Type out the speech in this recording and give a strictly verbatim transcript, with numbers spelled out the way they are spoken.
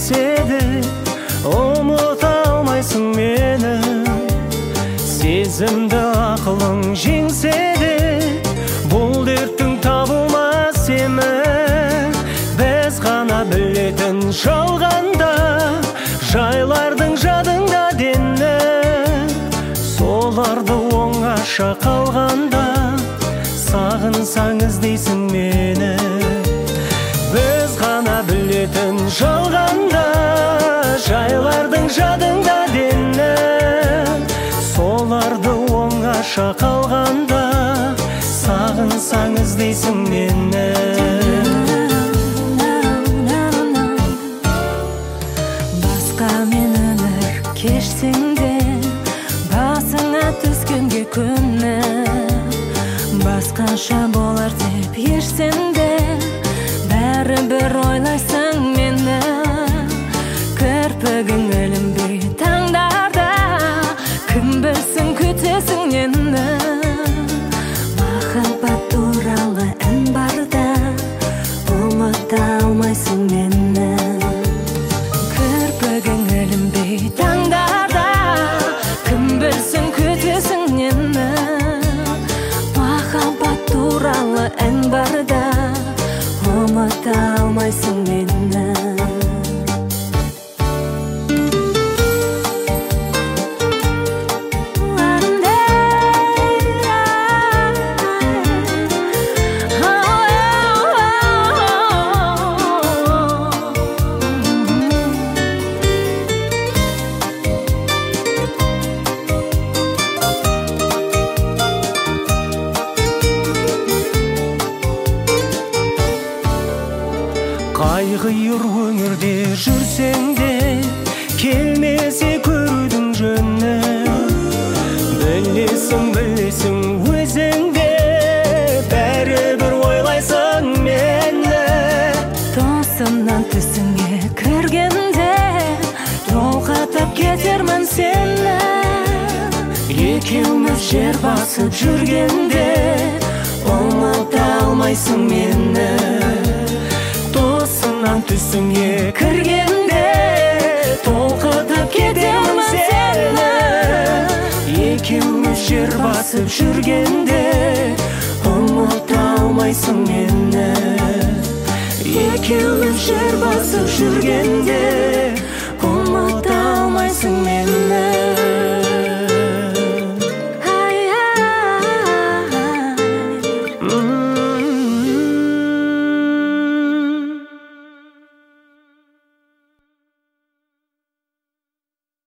келсе де ұмыта алмайсың мені. Сезімді ақылың жеңсе де бұл дерттің табылмас емі. Біз ғана білетін жалғанда жайлардың жадыңда дені. Соларды оңаша қалғанда сағынсаң іздейсің мені. Біз ғана білетін жалғанда жайлардың жадыңда дені. Соларды оңаша қалғанда сағынсаң іздейсің мені. Басқамен өмір кешсең де басыңа түскенге күні басқаша болар деп ешсен де бәрібір ойлайсың мені. Кірпігің ілінбей таңдарда кім білсін күтесің нені. Махаббат туралы ән барда ұмыта алмайсың мені. Кірпігің ілінбей таңдарда кім білсін күтесің нені. Махаббат туралы ән барда ұмыта алмайсың мені. Қайғыр өңірде жүрсең де келмесе көрудің жөні. Білесің, білесің өзің де бәрібір ойлайсың мені. Тосымнан түсіңе кіргенде толғатып кетермін сені. Екеуміз жер басып жүргенде ұмыта алмайсың мені. Тосымнан түсіңе кіргенде толқытып кетемін сені. Екеуміз жер басып жүргенде ұмыта алмайсың мені. Екеуміз жер басып жүргенде ұмыта алмайсың